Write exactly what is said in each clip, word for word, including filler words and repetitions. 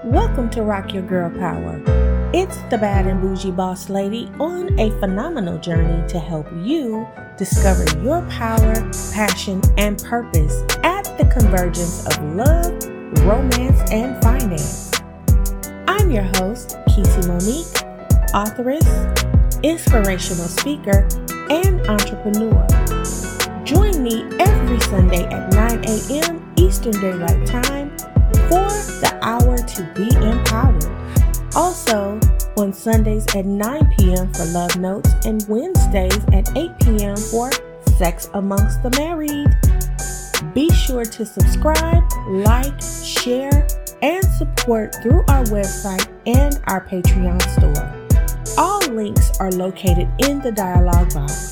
Welcome to Rock Your Girl Power. It's the bad and bougie boss lady on a phenomenal journey to help you discover your power, passion, and purpose at the convergence of love, romance, and finance. I'm your host, Kesey Monique, authoress, inspirational speaker, and entrepreneur. Join me every Sunday at nine a.m. Eastern Daylight Time for the hour to be empowered. Also, on Sundays at nine p.m. for Love Notes and Wednesdays at eight p.m. for Sex Amongst the Married. Be sure to subscribe, like, share, and support through our website and our Patreon store. All links are located in the dialog box.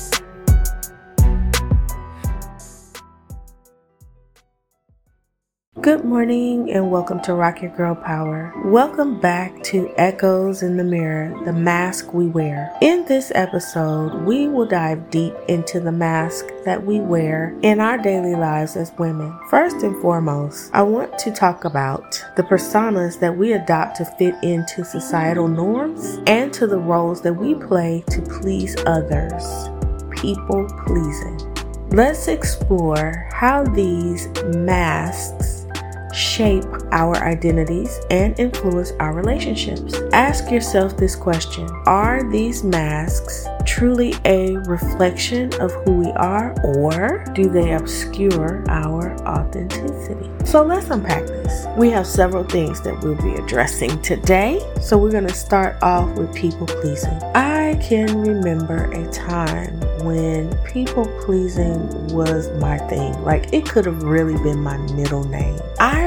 Good morning and welcome to Rock Your Girl Power. Welcome back to Echoes in the Mirror, the mask we wear. In this episode, we will dive deep into the mask that we wear in our daily lives as women. First and foremost, I want to talk about the personas that we adopt to fit into societal norms and to the roles that we play to please others. People pleasing. Let's explore how these masks shape our identities and influence our relationships. Ask yourself this question: are these masks truly a reflection of who we are, or do they obscure our authenticity? So let's unpack this. We have several things that we'll be addressing today. So we're going to start off with people pleasing. I can remember a time when people pleasing was my thing. Like, it could have really been my middle name. I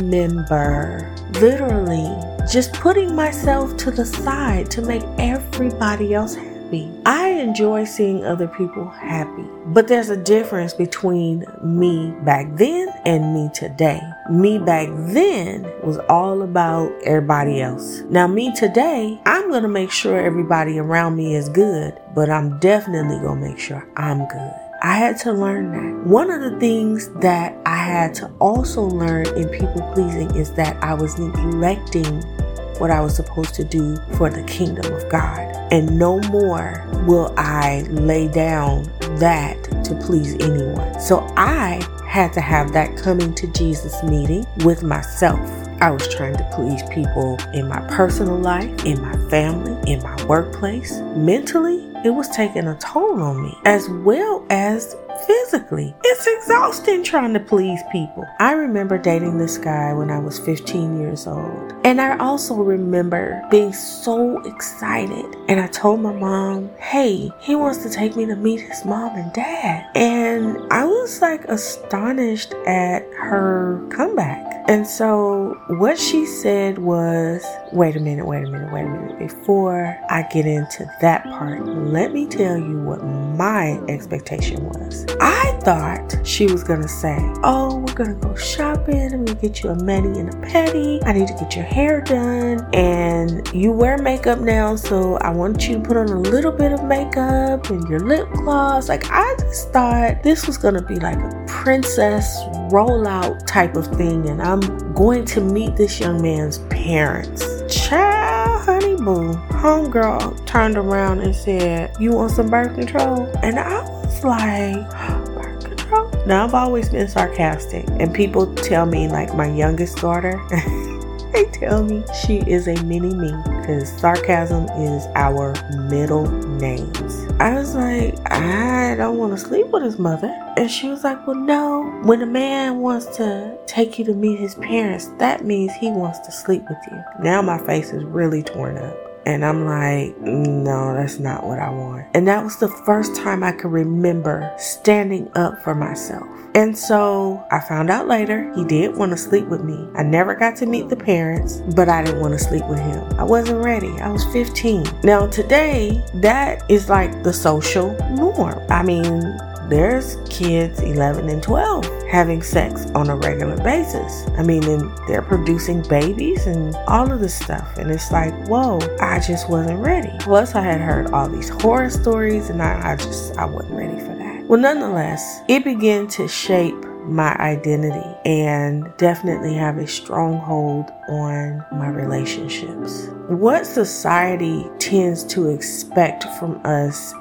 remember literally just putting myself to the side to make everybody else happy. I enjoy seeing other people happy, but there's a difference between me back then and me today. Me back then was all about everybody else. Now me today, I'm going to make sure everybody around me is good, but I'm definitely going to make sure I'm good. I had to learn that. One of the things that I had to also learn in people pleasing is that I was neglecting what I was supposed to do for the kingdom of God. And no more will I lay down that to please anyone. So I had to have that coming to Jesus meeting with myself. I was trying to please people in my personal life, in my family, in my workplace. Mentally, it was taking a toll on me, as well as physically. It's exhausting trying to please people. I remember dating this guy when I was fifteen years old. And I also remember being so excited. And I told my mom, hey, he wants to take me to meet his mom and dad. And I was like astonished at her comeback. And so what she said was, wait a minute, wait a minute, wait a minute. Before I get into that part, let me tell you what my expectation was. I thought she was going to say, oh, we're going to go shopping. I'm going to get you a mani and a pedi. I need to get your hair done. And you wear makeup now, so I want you to put on a little bit of makeup and your lip gloss. Like, I just thought this was going to be like a princess rollout type of thing. And I'm going to meet this young man's parents. Child, honey boo. Homegirl turned around and said, you want some birth control? And I was like, birth control? Now, I've always been sarcastic. And people tell me, like my youngest daughter, they tell me she is a mini me, because sarcasm is our middle names. I was like, I don't want to sleep with his mother. And she was like, well, no. When a man wants to take you to meet his parents, that means he wants to sleep with you. Now my face is really torn up. And I'm like, no, that's not what I want. And that was the first time I could remember standing up for myself. And so I found out later he did want to sleep with me. I never got to meet the parents, but I didn't want to sleep with him. I wasn't ready. I was fifteen. Now today, that is like the social norm. I mean, there's kids eleven and twelve having sex on a regular basis. I mean, and they're producing babies and all of this stuff. And it's like, whoa, I just wasn't ready. Plus, I had heard all these horror stories and I, I just, I wasn't ready for that. Well, nonetheless, it began to shape my identity and definitely have a stronghold on my relationships. What society tends to expect from us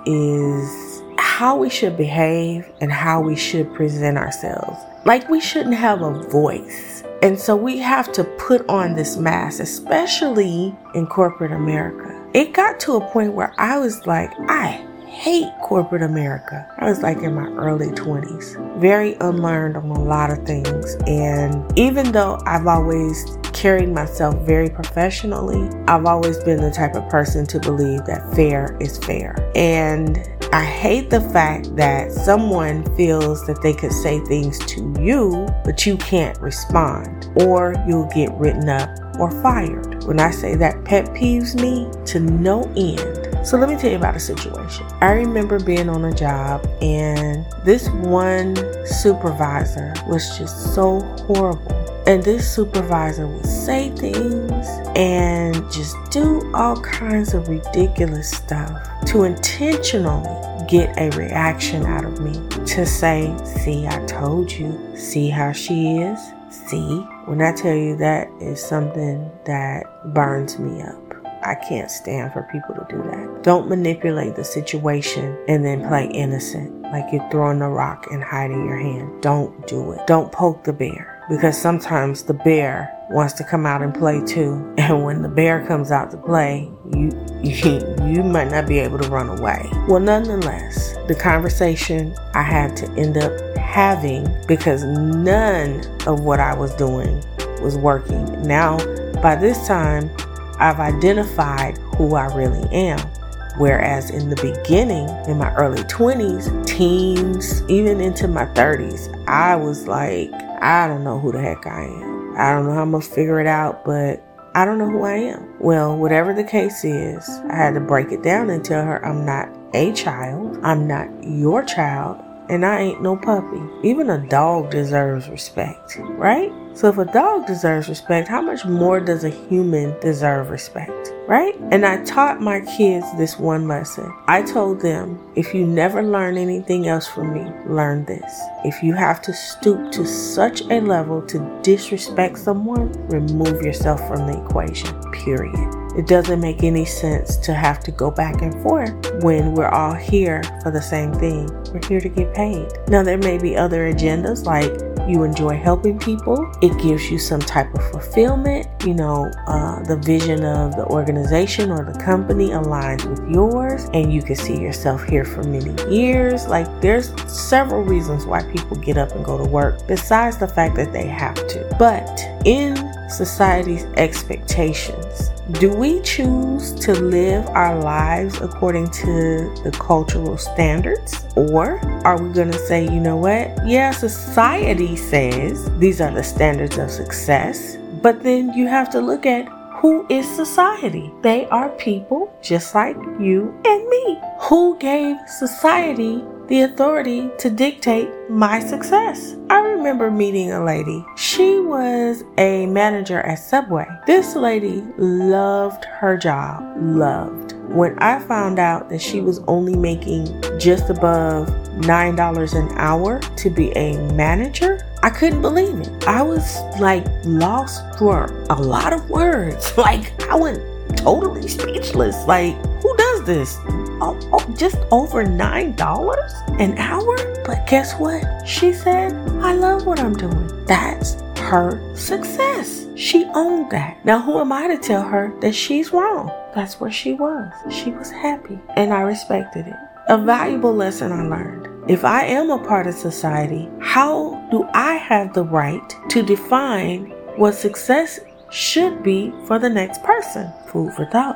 is how we should behave and how we should present ourselves. Like we shouldn't have a voice. And so we have to put on this mask, especially in corporate America. It got to a point where I was like, I hate corporate America. I was like in my early twenties, very unlearned on a lot of things. And even though I've always carried myself very professionally, I've always been the type of person to believe that fair is fair. And I hate the fact that someone feels that they could say things to you, but you can't respond, or you'll get written up or fired. When I say that pet peeves me to no end. So let me tell you about a situation. I remember being on a job and this one supervisor was just so horrible. And this supervisor would say things and just do all kinds of ridiculous stuff to intentionally get a reaction out of me. To say, see, I told you. See how she is? See? When I tell you, that is something that burns me up. I can't stand for people to do that. Don't manipulate the situation and then play innocent, like you're throwing a rock and hiding your hand. Don't do it. Don't poke the bear, because sometimes the bear wants to come out and play too. And when the bear comes out to play, you you, you might not be able to run away. Well, nonetheless, the conversation I had to end up having, because none of what I was doing was working. Now, by this time, I've identified who I really am. Whereas in the beginning, in my early twenties, teens, even into my thirties, I was like, I don't know who the heck I am. I don't know how I'm going to figure it out, but I don't know who I am. Well, whatever the case is, I had to break it down and tell her I'm not a child. I'm not your child. And I ain't no puppy. Even a dog deserves respect, right? So if a dog deserves respect, how much more does a human deserve respect, right? And I taught my kids this one lesson. I told them, if you never learn anything else from me, learn this. If you have to stoop to such a level to disrespect someone, remove yourself from the equation, period. It doesn't make any sense to have to go back and forth when we're all here for the same thing. We're here to get paid. Now, there may be other agendas, like you enjoy helping people. It gives you some type of fulfillment. You know, uh, the vision of the organization or the company aligns with yours, and you can see yourself here for many years. Like, there's several reasons why people get up and go to work, besides the fact that they have to. But in society's expectations, do we choose to live our lives according to the cultural standards? Or are we going to say, you know what? Yeah, society says these are the standards of success. But then you have to look at, who is society? They are people just like you and me. Who gave society the authority to dictate my success? I remember meeting a lady. She was a manager at Subway. This lady loved her job. Loved. When I found out that she was only making just above nine dollars an hour to be a manager, I couldn't believe it. I was like lost for a lot of words. Like, I went totally speechless. Like, who does this? Oh, oh, just over nine dollars an hour? But guess what? She said, I love what I'm doing. That's her success. She owned that. Now, who am I to tell her that she's wrong? That's where she was. She was happy, and I respected it. A valuable lesson I learned. If I am a part of society, how do I have the right to define what success should be for the next person? Food for thought.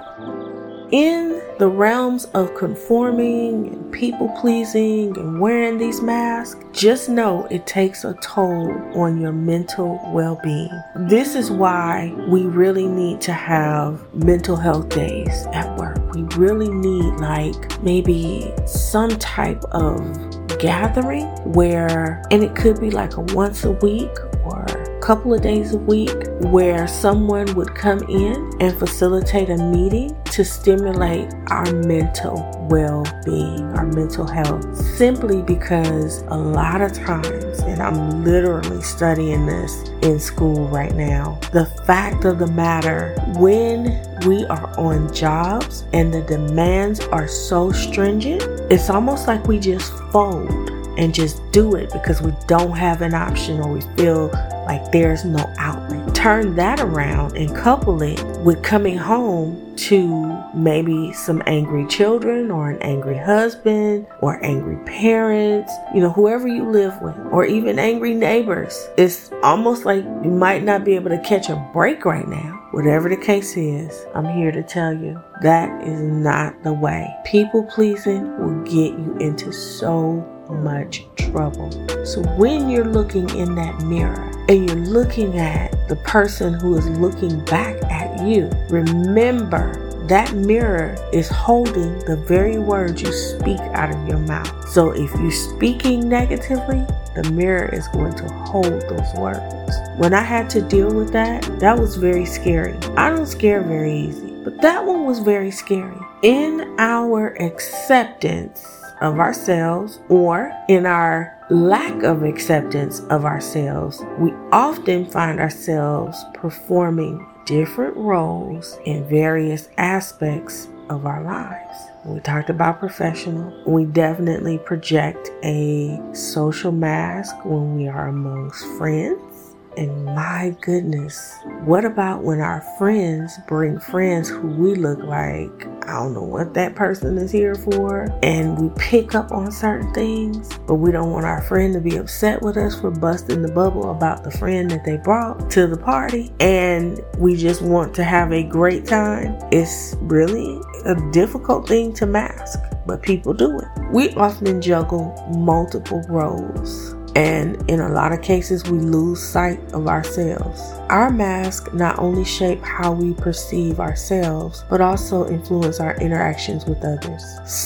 In the realms of conforming and people pleasing and wearing these masks, just know it takes a toll on your mental well-being. This is why we really need to have mental health days at work. We really need like maybe some type of gathering where, and it could be like a once a week or a couple of days a week where someone would come in and facilitate a meeting to stimulate our mental well-being, our mental health, simply because a lot of times, and I'm literally studying this in school right now, the fact of the matter, when we are on jobs and the demands are so stringent, it's almost like we just fold and just do it because we don't have an option or we feel like there's no outlet. Turn that around and couple it with coming home to maybe some angry children or an angry husband or angry parents, you know, whoever you live with, or even angry neighbors. It's almost like you might not be able to catch a break right now. Whatever the case is, I'm here to tell you that is not the way. People pleasing will get you into so much trouble. So when you're looking in that mirror and you're looking at the person who is looking back at you, remember that mirror is holding the very words you speak out of your mouth. So if you're speaking negatively, the mirror is going to hold those words. When I had to deal with that, that was very scary. I don't scare very easy, but that one was very scary. In our acceptance of ourselves, or in our lack of acceptance of ourselves, we often find ourselves performing different roles in various aspects of our lives. We talked about professional. We definitely project a social mask when we are amongst friends. And my goodness, what about when our friends bring friends who we look like, I don't know what that person is here for, and we pick up on certain things, but we don't want our friend to be upset with us for busting the bubble about the friend that they brought to the party, and we just want to have a great time. It's really a difficult thing to mask, but people do it. We often juggle multiple roles, and in a lot of cases, we lose sight of ourselves. Our masks not only shape how we perceive ourselves, but also influence our interactions with others.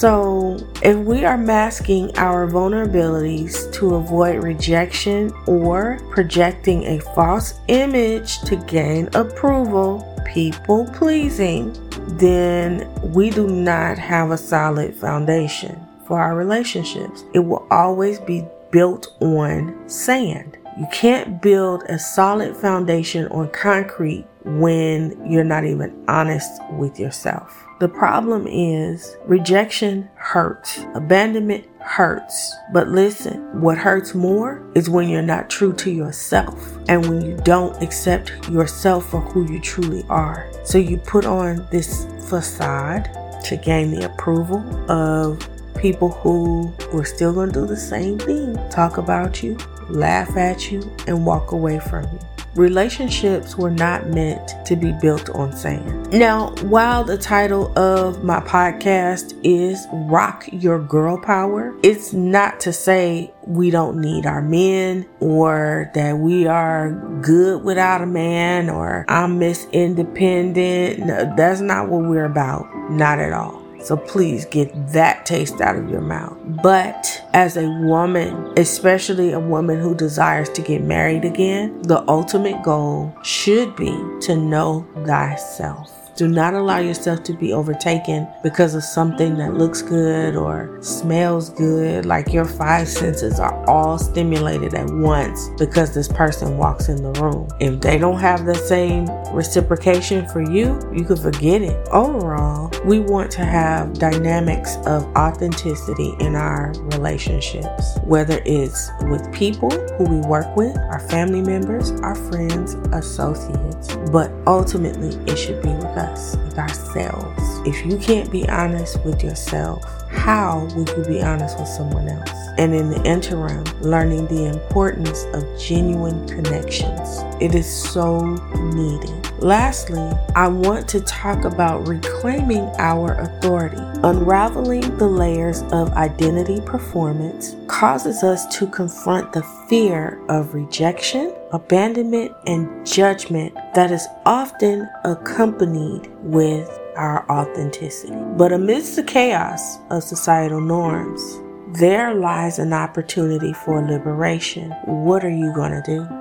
So if we are masking our vulnerabilities to avoid rejection or projecting a false image to gain approval, people pleasing, then we do not have a solid foundation for our relationships. It will always be built on sand. You can't build a solid foundation on concrete when you're not even honest with yourself. The problem is rejection hurts. Abandonment hurts. But listen, what hurts more is when you're not true to yourself and when you don't accept yourself for who you truly are. So you put on this facade to gain the approval of people who were still going to do the same thing, talk about you, laugh at you, and walk away from you. Relationships were not meant to be built on sand. Now, while the title of my podcast is Rock Your Girl Power, it's not to say we don't need our men or that we are good without a man or I'm Miss Independent. No, that's not what we're about. Not at all. So please get that taste out of your mouth. But as a woman, especially a woman who desires to get married again, the ultimate goal should be to know thyself. Do not allow yourself to be overtaken because of something that looks good or smells good, like your five senses are all stimulated at once because this person walks in the room. If they don't have the same reciprocation for you, you can forget it. Overall, we want to have dynamics of authenticity in our relationships, whether it's with people who we work with, our family members, our friends, associates, but ultimately it should be with us. With ourselves. If you can't be honest with yourself, how will you be honest with someone else? And in the interim, learning the importance of genuine connections. It is so needed. Lastly, I want to talk about reclaiming our authority. Unraveling the layers of identity performance causes us to confront the fear of rejection, abandonment, and judgment that is often accompanied with our authenticity. But amidst the chaos of societal norms, there lies an opportunity for liberation. What are you going to do?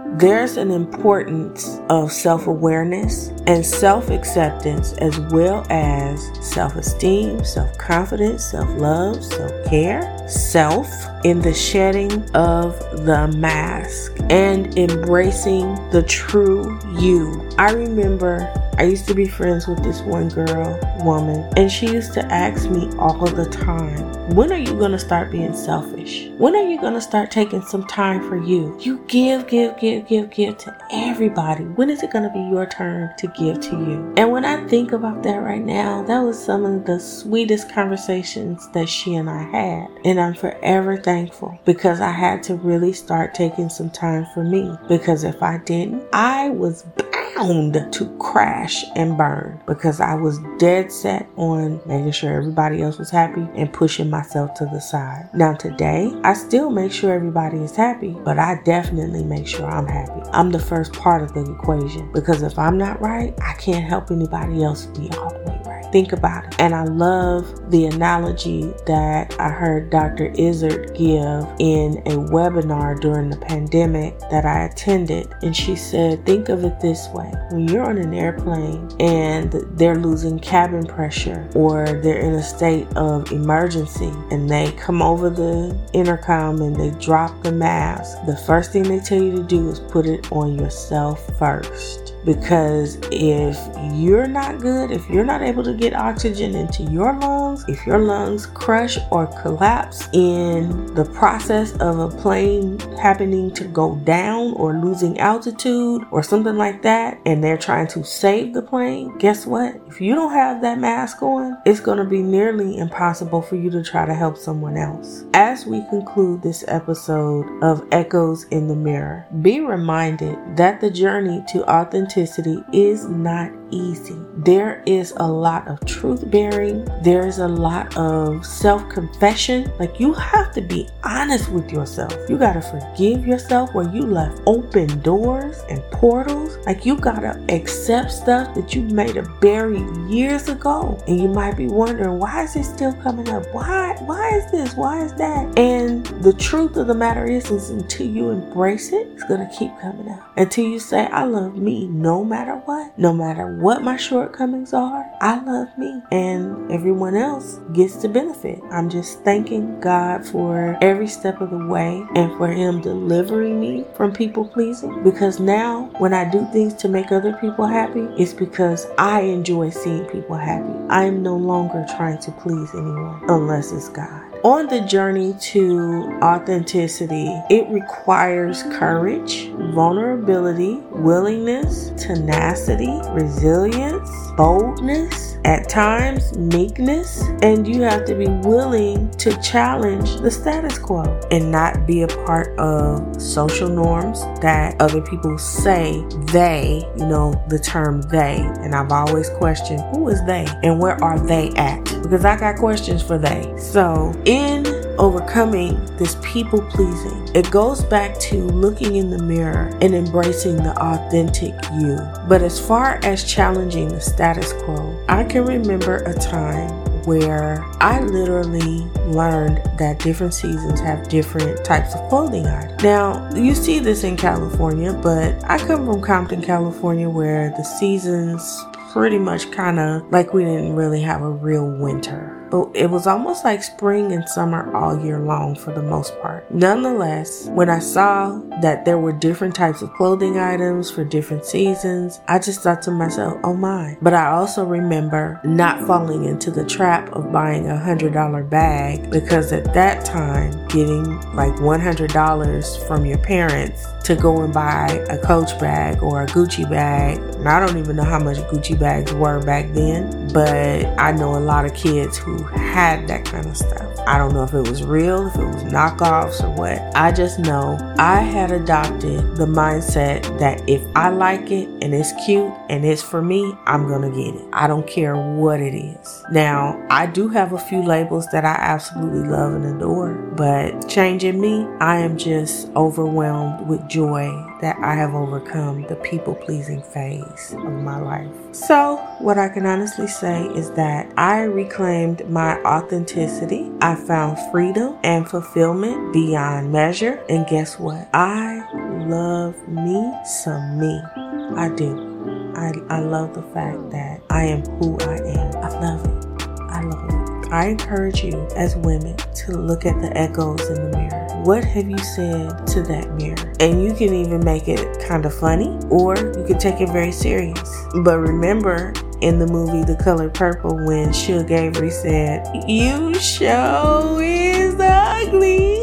there's an importance of self-awareness and self-acceptance, as well as self-esteem, self-confidence, self-love, self-care, self in the shedding of the mask and embracing the true you. I remember I used to be friends with this one girl, woman, and she used to ask me all the time, when are you going to start being selfish? When are you going to start taking some time for you? You give, give, give, give, give to everybody. When is it going to be your turn to give to you? And when I think about that right now, that was some of the sweetest conversations that she and I had. And I'm forever thankful because I had to really start taking some time for me. Because if I didn't, I was to crash and burn because I was dead set on making sure everybody else was happy and pushing myself to the side. Now today, I still make sure everybody is happy, but I definitely make sure I'm happy. I'm the first part of the equation because if I'm not right, I can't help anybody else be all the way right. Think about it. And I love the analogy that I heard Doctor Izzard give in a webinar during the pandemic that I attended. And she said, think of it this way. When you're on an airplane and they're losing cabin pressure or they're in a state of emergency and they come over the intercom and they drop the mask, the first thing they tell you to do is put it on yourself first. Because if you're not good, if you're not able to get oxygen into your lungs, if your lungs crush or collapse in the process of a plane happening to go down or losing altitude or something like that, and they're trying to save the plane, guess what? If you don't have that mask on, it's going to be nearly impossible for you to try to help someone else. As we conclude this episode of Echoes in the Mirror, be reminded that the journey to authenticity is not easy. There is a lot of truth bearing. There is a lot of self-confession. Like, you have to be honest with yourself. You got to forgive yourself where you left open doors and portals. Like, you got to accept stuff that you made a bury years ago. And you might be wondering, why is it still coming up? Why, why is this? Why is that? And the truth of the matter is, is until you embrace it, it's going to keep coming up. Until you say, I love me no matter what. No matter what my shortcomings are, I love me, and everyone else gets to benefit. I'm just thanking God for every step of the way and for Him delivering me from people pleasing, because now when I do things to make other people happy, it's because I enjoy seeing people happy. I am no longer trying to please anyone unless it's God. On the journey to authenticity, it requires courage, vulnerability, willingness, tenacity, resilience, boldness, at times meekness, and you have to be willing to challenge the status quo and not be a part of social norms that other people say they, you know, the term they, and I've always questioned, who is they and where are they at? Because I got questions for they. So in overcoming this people pleasing, it goes back to looking in the mirror and embracing the authentic you. But as far as challenging the status quo, I can remember a time where I literally learned that different seasons have different types of clothing items. Now, you see this in California, but I come from Compton, California, where the seasons pretty much kind of like we didn't really have a real winter. But it was almost like spring and summer all year long for the most part. Nonetheless, when I saw that there were different types of clothing items for different seasons, I just thought to myself, oh my. But I also remember not falling into the trap of buying a one hundred dollars bag, because at that time, getting like one hundred dollars from your parents to go and buy a Coach bag or a Gucci bag, and I don't even know how much Gucci bags were back then, but I know a lot of kids who had that kind of stuff. I don't know if it was real, if it was knockoffs or what. I just know I had adopted the mindset that if I like it and it's cute and it's for me, I'm gonna get it. I don't care what it is. Now, I do have a few labels that I absolutely love and adore, but changing me, I am just overwhelmed with joy that I have overcome the people-pleasing phase of my life. So, what I can honestly say is that I reclaimed my authenticity. I found freedom and fulfillment beyond measure. And guess what? I love me some me. I do. I, I love the fact that I am who I am. I love it. I love it. I encourage you as women to look at the echoes in the mirror. What have you said to that mirror? And you can even make it kind of funny, or you can take it very serious. But remember in the movie The Color Purple when Suge Avery said, "You show is ugly."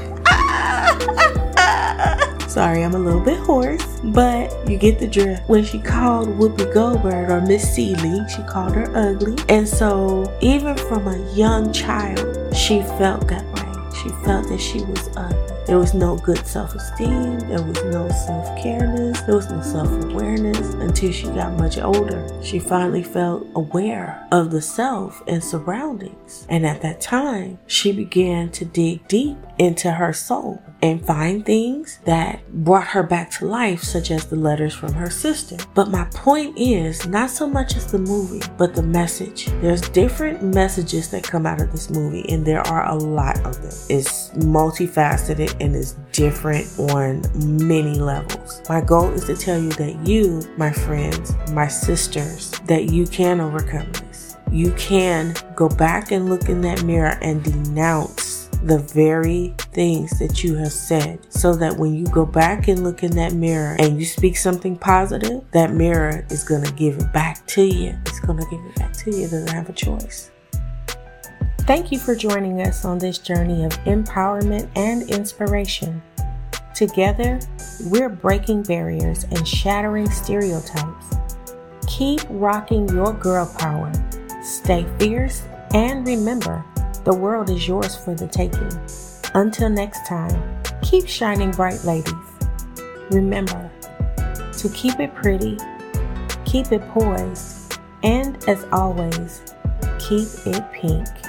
Sorry, I'm a little bit hoarse, but you get the drift. When she called Whoopi Goldberg, or Miss Seeley, she called her ugly. And so even from a young child, she felt that way. She felt that she was ugly. There was no good self-esteem. There was no self-careness. There was no self-awareness until she got much older. She finally felt aware of the self and surroundings. And at that time, she began to dig deep into her soul and find things that brought her back to life, such as the letters from her sister. But my point is not so much as the movie, but the message. There's different messages that come out of this movie, and there are a lot of them. It's multifaceted and it's different on many levels. My goal is to tell you that you, my friends, my sisters, that you can overcome this. You can go back and look in that mirror and denounce the very things that you have said, so that when you go back and look in that mirror and you speak something positive, that mirror is going to give it back to you. It's going to give it back to you. It doesn't have a choice. Thank you for joining us on this journey of empowerment and inspiration. Together, we're breaking barriers and shattering stereotypes. Keep rocking your girl power. Stay fierce, and remember, the world is yours for the taking. Until next time, keep shining bright, ladies. Remember to keep it pretty, keep it poised, and as always, keep it pink.